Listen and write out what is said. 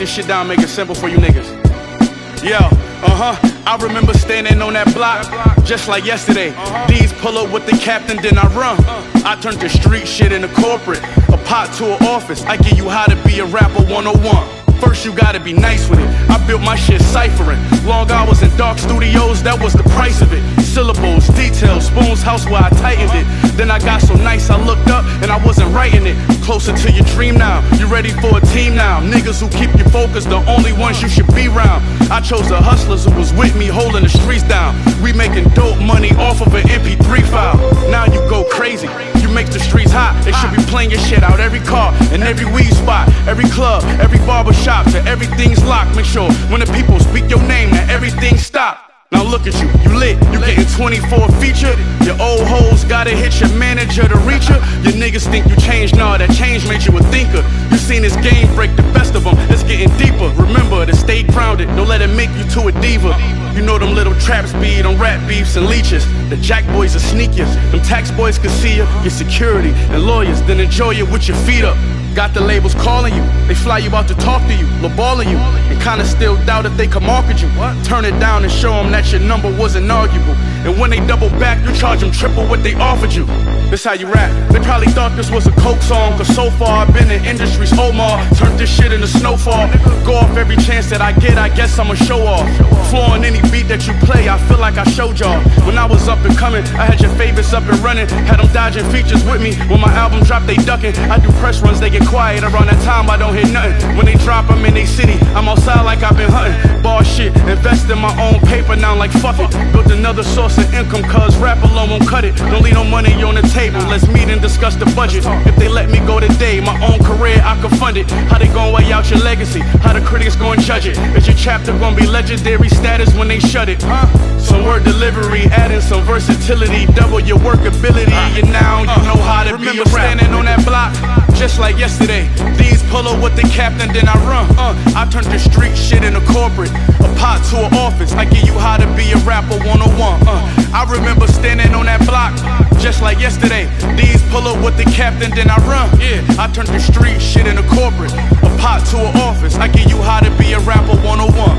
shit down, make it simple for you niggas. Yo, I remember standing on that block, just like yesterday. D's pull up with the captain, then I run. I turned the street shit into corporate, a pot to an office. I give you how to be a rapper 101. First you gotta be nice with it. I built my shit ciphering. Long hours in dark studios, that was the price of it. Syllables, details, Spoon's house where I tightened it. Then I got so nice I looked up and I wasn't writing it. Closer to your dream now, you ready for a team now. Niggas who keep you focused, the only ones you should be around. I chose the hustlers who was with me holding the streets down. We making dope money off of an MP3 file. Now you go crazy, you make the streets hot. They should be playing your shit out every car and every weed spot, every club, every barbershop, till everything's locked. Make sure when the people speak your name that everything stop. Now look at you, you lit, you getting 24 featured. Your old hoes gotta hit your manager to reach her. Your niggas think you changed, nah, that change made you a thinker. You seen this game break the best of them, it's getting deeper. Remember to stay grounded, don't let it make you to a diva. You know them little traps be on rap beefs and leeches. The jack boys are sneakers, them tax boys can see you. Your security and lawyers, then enjoy it with your feet up. Got the labels calling you, they fly you out to talk to you, lowballing you, and kinda still doubt if they can market you. Turn it down and show them that your number wasn't arguable. And when they double back, you charge them triple what they offered you. This how you rap. They probably thought this was a coke song, cause so far I've been in industry's Omar. Turned this shit into snowfall. Go off every chance that I get, I guess I'ma show off. Flooring any beat that you play, I feel like I showed y'all. When I was up and coming, I had your favorites up and running. Had them dodging features with me. When my album dropped, they ducking. I do press runs, they get quiet. Around that time, I don't hear nothing. When they drop, I'm in they city. I'm outside like I've been hunting. Ball shit, invest in my own paper now like fuck it. Built another source of income, cause rap alone won't cut it. Don't leave no money on the table, let's meet and discuss the budget. If they let me go today, my own career, I can fund it. How they gon' weigh out your legacy? How the critics gon' judge it? Is your chapter gon' be legendary status when they shut it? Some word delivery, adding some versatility, double your workability, and now you know how to be a rap. Standing on that block, just like yesterday. These pull up with the captain, then I run. I turned the street shit into corporate, a pot to an office. I give you how to be a rapper 101. I remember standing on that block, just like yesterday. These pull up with the captain, then I run. Yeah, I turned the street shit into corporate, a pot to an office. I give you how to be a rapper 101.